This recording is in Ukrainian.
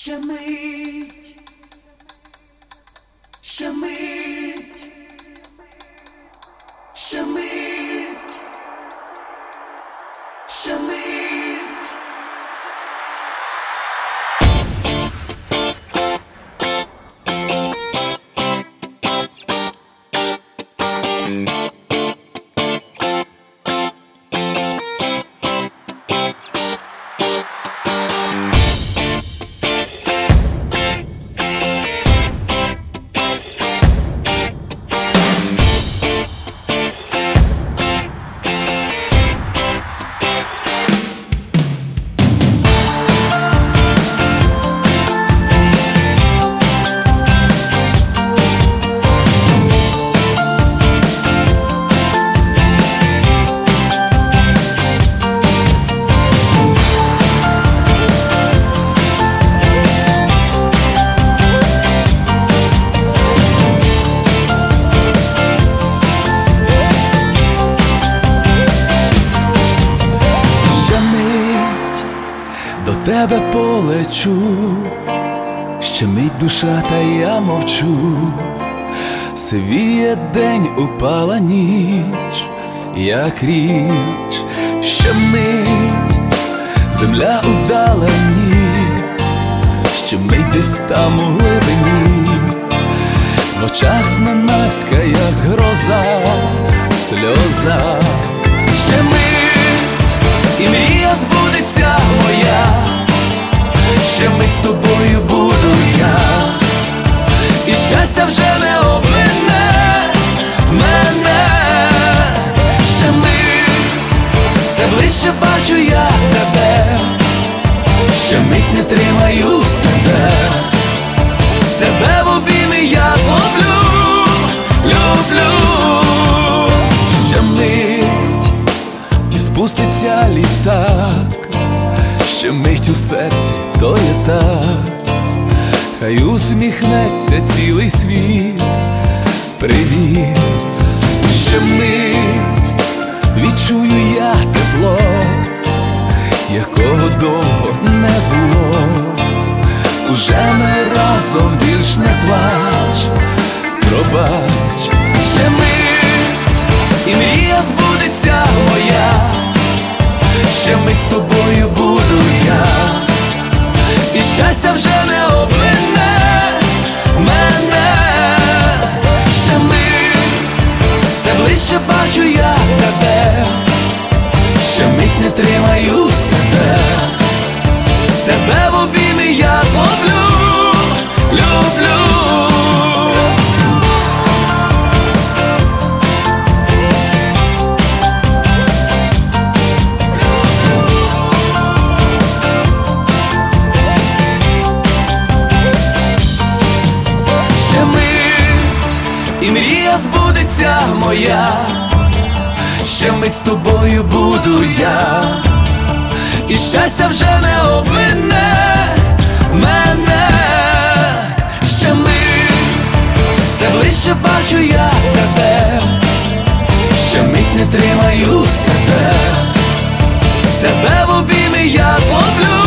Ще мить, ще мить, ще мить, ще мить. До тебе полечу, ще мить душа, та я мовчу. Сивіє день, упала ніч, як річ. Ще мить, земля у далині, ще мить десь там у глибині. В очах зненацька, як гроза, сльоза. Ще мить, і мрія збудеться моя, ще мить з тобою буду я, і щастя вже не обмине мене. Ще мить, все ближче бачу я тебе, ще мить не втримаю себе, тебе в обійми я зловлю, люблю. Ще мить, і спуститься літак, ще мить у серці, то є так. Хай усміхнеться цілий світ, привіт. Ще мить, відчую я тепло, якого довго не було. Уже ми разом, більш не плач, пробач. Ще мить, і мрія збудеться моя, ще мить з тобою буду я, і щастя вже не обмине мене. Ще мить, все ближче бачу я тебе, ще мить не втримаю себе, тебе в обійми я зловлю, люблю. І мрія збудеться моя, ще мить з тобою буду я, і щастя вже не обмине мене. Ще мить, все ближче бачу я тебе, ще мить не втримаю себе, тебе в обійми я зловлю.